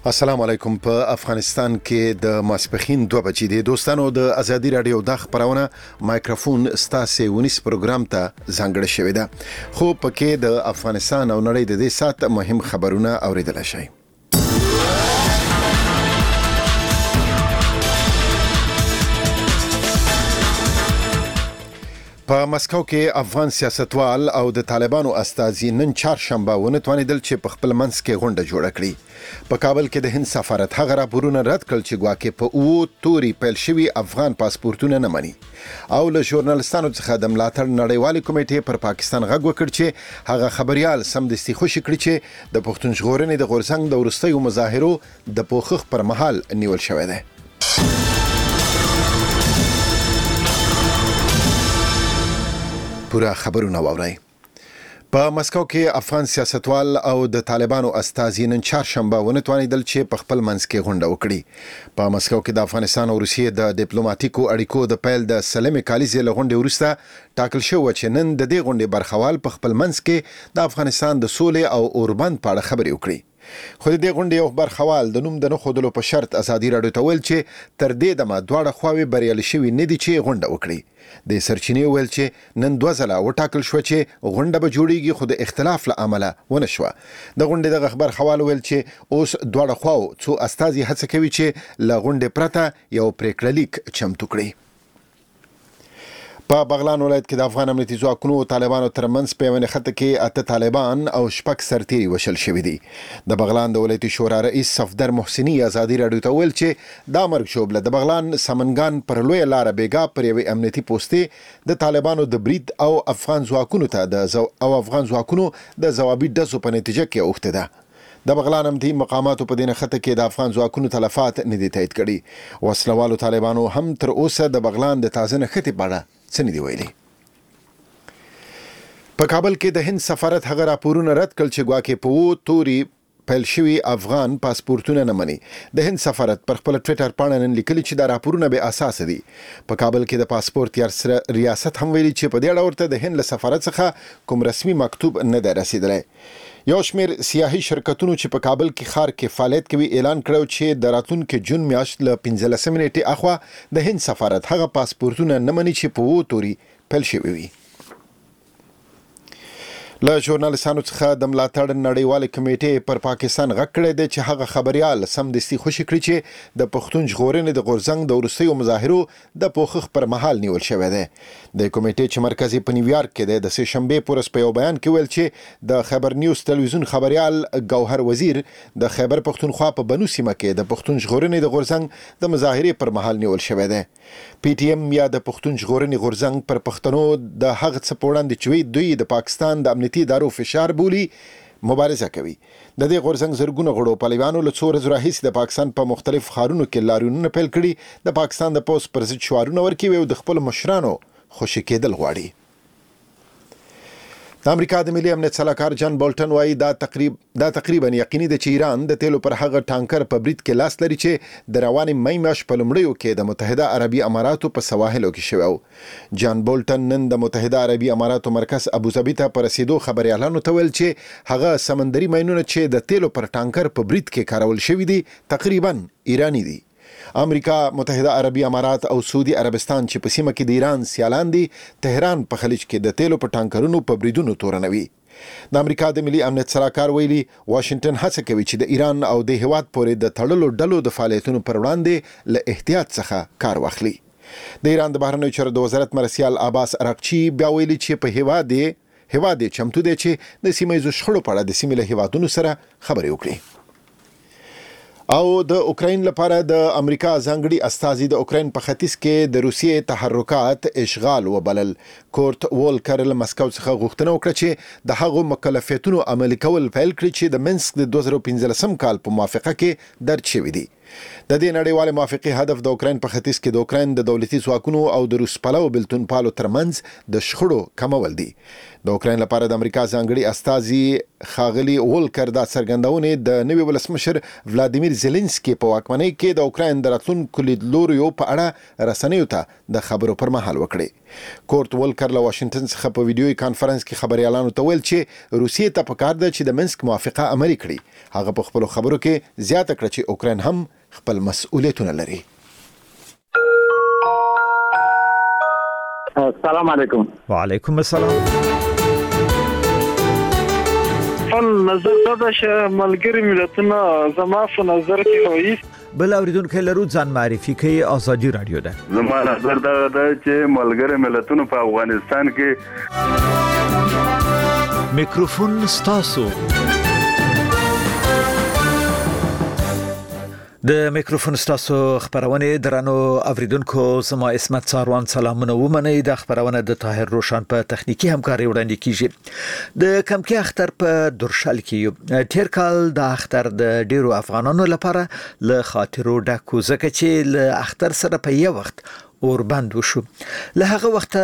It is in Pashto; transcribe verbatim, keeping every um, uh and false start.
السلام علیکم. په افغانستان کې د ماسپخین دوه بجې د دوستانو د ازادي رادیو د خبرونه مایکروفون ستاسو ونیس پروګرام ته ځانګړی شوی دی، خو پکې د افغانستان او نړۍ د دې سات مهم خبرونه اوریدل شي. په مسکو کې افغان سیاستوال او د طالبانو استازي نن چهارشنبه ونه توانیدل چې په خپل منځ کې غونډه جوړه کړي. په کابل کې د هند سفارت هغه راپورونه رد کړل چې ګواکې په او توري پیل شوي افغان پاسپورتونه نه مني، او له ژورنالستانو څخه د ملاتړ نړیوالې کمیټې پر پاکستان غږ وکړ چې هغه خبريال سمدستي خوشي کړي چې د پښتون ژغورنې د غورځنګ د وروستیو مظاهرو د پوښښ پر مهال نیول شوی دی. پورا خبرونه واورئ. په مسکو کې افغان سیاستوال او د طالبانو استازي نن چهارشنبه ونه توانیدل چې په خپل منځ کې غونډه وکړي. په مسکو کې د افغانستان او روسیې د ډیپلوماټیکو اړیکو د پیل د سلمې کالیزې له غونډې وروسته ټاکل شو چې نن د دې غونډې برخوال په خپل منځ کې د افغانستان د سولې او اوربند په اړه خبرې وکړي. خو د دې غونډې یو برخوال د نوم د نه خودلو په شرط ازادي راډیو ته ویل چې تر دې دمه دواړه خواوې بریالي شوي نه دي چې غونډه وکړي. د سرچینې ویل چې نن دوه ځله وټاکل شو چې غونډه به جوړیږي، خو د اختلاف له امله ونه شوه. د غونډې د خبر حواله ویل چې اوس دواړه خواو څو استازي هڅه کوي چې له غونډې پرته یو پریکړه لیک چمتو کړي. په بغلان ولایت کې د افغان امنیتي ځواکونو او طالبانو ترمنځ په یوه نښته کې اته طالبان او شپږ سرتیري وشل شوي دي. د بغلان د ولایتي شورا رئیس صفدر محسني ازادي راډیو ته ویل چې دا مرګ شوبله د بغلان سمنګان پر لویه لاره بیګا پر یوې امنیتي پوستې د طالبانو د برید او افغان ځواکونو ته د زو او افغان ځواکونو د ځوابي ډزو په نتیجه کې اوښته ده. د بغلان امنیتي مقاماتو په دې نښته کې د افغان ځواکونو تلفات نه دي تایید کړي. وسلوالو طالبانو هم تر اوسه د بغلان د تازه نښتې په اړه څه نه دي ویلي. په کابل کې د هند سفارت هغه راپورونه رد کړل چې ګواکې په و توري پیل شوي افغان پاسپورتونه نه مني. د هند سفارت پر خپل ټویټر باندې نن لیکلي چې دا راپورونه به اساس دي. په کابل کې د پاسپورت یا ریاست هم ویلي چې په دې اړه ورته د هند له سفارت څخه کوم رسمي مکتوب نه دی رسیدلی. یو شمیر سیاحي شرکتونو چې په کابل کې ښار کې فعالیت کوي اعلان کړو چې د راتلونکي جون میاشت له پنځلسمې نیټې اخوا د هند سفارت هغه پاسپورتونه نه مني چې په و توري پیل شوي وي. له ژورنالستانو څخه د ملاتړ نړیوالې کمیټې پر پاکستان غږ کړی دی چې هغه خبريال سمدستي خوشي کړي چې د پښتون ژغورنې د غورځنګ د وروستیو مظاهرو د پوښښ پر مهال نیول شوی دی. د کمیټې چې مرکز په نیویارک کې دی د سه شنبې پورس په یو بیان کې ویل چې د خبر نیوز تلویزیون خبريال ګوهر وزیر د خیبر پښتونخوا په بنو سیمه کې د پښتون ژغورنې د غورځنګ د مظاهرې پر مهال نیول شوی دی. پی ټی ایم یا د پښتون ژغورنې غورځنګ پر پښتنو د هغه څه په وړاندې چې دوی د پاکستان د امنیتي ادارو فشار بولی مبارزه کوي. د دې غورځنګ زرګونه غړو پهلوانو له څو ورځو راهیسې د پاکستان په مختلف ښارونو کې لاریونونه پیل کړي، د پاکستان د پوځ پر ضد شعارونه ورکوي او د خپل مشرانو خوشي کېدل غواړي. د امریکا د ملي امنیت سلاکار جان بولټن وايي دا تقریب دا تقریبا یقیني ده چې ایران د تیلو پر هغه ټانکر په برید کې لاس لري چې د روانې مې میاشت په لومړیو کې د متحده عربي اماراتو په سواحلو کې شوی و. جان بولټن نن د متحده عربي اماراتو مرکز ابوظبي ته پر رسیدو خبريالانو ته ویل چې هغه سمندري ماینونه چې د تیلو پر ټانکر په برید کې کارول شوی دي تقریبا ایرانی دي. امریکا، متحده عربي امارات او سعودي عربستان چې په سیمه کې د ایران سیالان دي، تهران په خلیج کې د تیلو په ټانکرونو په بریدونو تورنوي. د امریکا د ملي امنیت سلاکار ویلي واشنگټن هڅه کوي چې د ایران او د هیواد پورې د تړلو ډلو د فعالیتونو پر وړاندې له احتیاط څخه کار واخلي. د ایران د بهرنیو چارو د وزارت مرسیال عباس اراقچي بیا ویلي چې په هیواد هیواد چمتو دی چې د سیمه ییزو شخړو په اړه د سیمې له هیوادونو سره خبرې وکړي. او د اوکراین لپاره د امریکا ځانګړي استازي د اوکراین په ختیځ کې د روسیې تحرکات اشغال وبلل. کورت وولکر له مسکو څخه غوښتنه وکړه چې د هغو مکلفیتونو عملي کول پیل کړي چې د منسک د دوه زره پنځلسم کال په موافقه کې درج شوي دي. د دې نړیوال موافقه هدف د اوکرين په ختیځ کې د اوکرين د دولتي ځواکونو او د روس پلو بلتون پالو ترمنځ د شخړو کمول دي. د اوکرين لپاره د امریکا ځانګړي استازي خاغلی وولکر دا څرګندونه د نوي ولسمشر ولادیمیر زيلنسکي په واکمنۍ کې د اوکرين د راتلونکو لیدلوریو په اړه رسنیو ته د خبرو پر مهال وکړي. کورت وولکر له واشنگټن څخه په ویډیوي کانفرنس کې خبريالانو ته ویل چې روسیې ته پکار ده چې د منسک موافقه عملي کړي. هغه په خپل خبرو کې زیاته کړه چې اوکرين هم خپل مسؤلیتونه لري. السلام علیکم. وعلیکم السلام. خپل نظر دا چې ملګری ملتونه زما په نظر کې وایي بل اوریدونکو لرو ځان معرفي کوي ازادي رادیو ده. زما نظر دا ده چې ملګری ملتونه په افغانستان کې میکروفون ستاسو. د میکروفون ستاسو خبرونه درنو اوریدونکو زما اسمت ساروان سلامونه ومنئ. د خبرونه د طاهر روشن په تخنیکی همکاري وړاندې کیږي. د کمکی اختر په درشل کې تیر کال د اختر د ډیرو افغانانو لپاره له خاطرو ډکو ځکه چې له اختر سره په یو وخت اوربند وشو. له هغه وخت